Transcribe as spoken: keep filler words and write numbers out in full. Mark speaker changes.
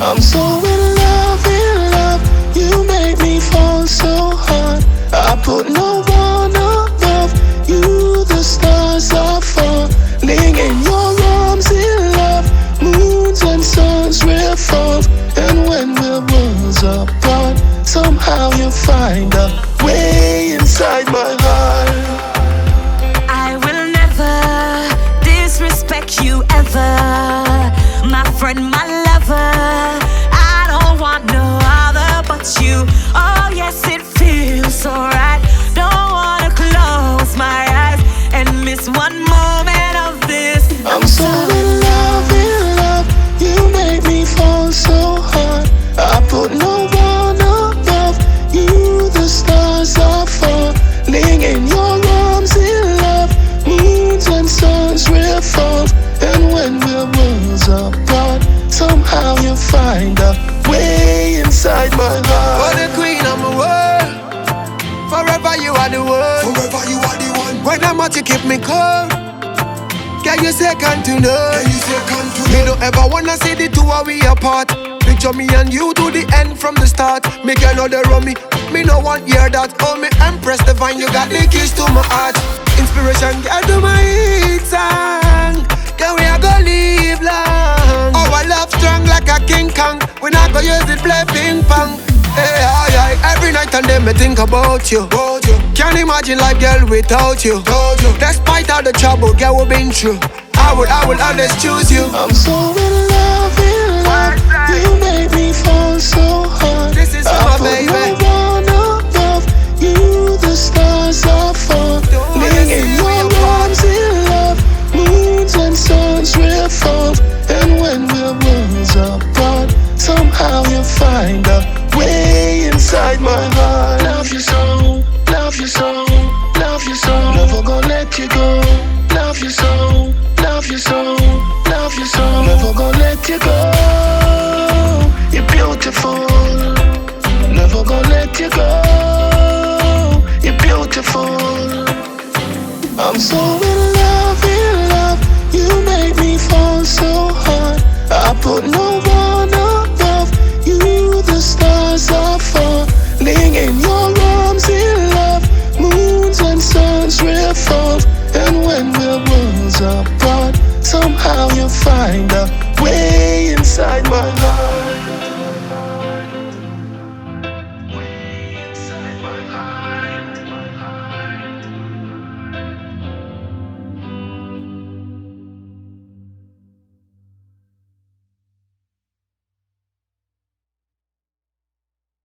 Speaker 1: I'm so in love, in love. You make me fall so hard. I put no one above you. The stars are falling in your arms, in love. Moons and suns revolve, and when we're worlds apart, somehow you find a way inside my heart.
Speaker 2: I will never disrespect you ever, my friend, my lover. I don't want no other but you. Oh yes, it feels so right. Don't wanna close my eyes and miss one moment of this.
Speaker 1: I'm so in love, in love. You make me fall so hard. I put no one above you. The stars are falling in your arms, in love. Moons and suns revolve, and when we're worlds apart, somehow you find a way inside my heart.
Speaker 3: For the queen of my world, forever you are the one.
Speaker 4: Forever you are the one.
Speaker 3: When I'm out, you keep me calm. Can you second to none?
Speaker 4: Can you second to
Speaker 3: Me don't ever wanna see the two of we apart. Picture me and you to the end from the start. Me girl know the run me. Me no want hear that. Oh me Empress Divine, you got the keys to my heart. Inspiration girl to my hit song. Can we a go live long? Our love strong like a King Kong. We not go use it play ping pong. Hey, aye, aye. Every night and day me think about you.
Speaker 4: About you.
Speaker 3: Can't imagine life, girl, without you.
Speaker 4: Told you.
Speaker 3: Despite all the trouble, girl, we've been through, I will, I will always choose you.
Speaker 1: I'm so in love, in love. You make me fall so hard.
Speaker 3: This is
Speaker 1: I
Speaker 3: my
Speaker 1: put
Speaker 3: baby.
Speaker 1: no one above you. The stars are falling in your arms, in love. Moons and suns revolve, and when we're worlds apart, somehow you find a way inside my heart. Love you so, love you so, love you so. Never gonna let you go. Love you so, love you so, love you so. Never gonna let you go. You're beautiful. Never gonna let you go. You're beautiful. I'm so in love, in love. You make me fall so hard. I put no one above you. The stars are falling in your arms, in love. Moons and suns revolve, and when we're worlds apart, somehow you find a way inside my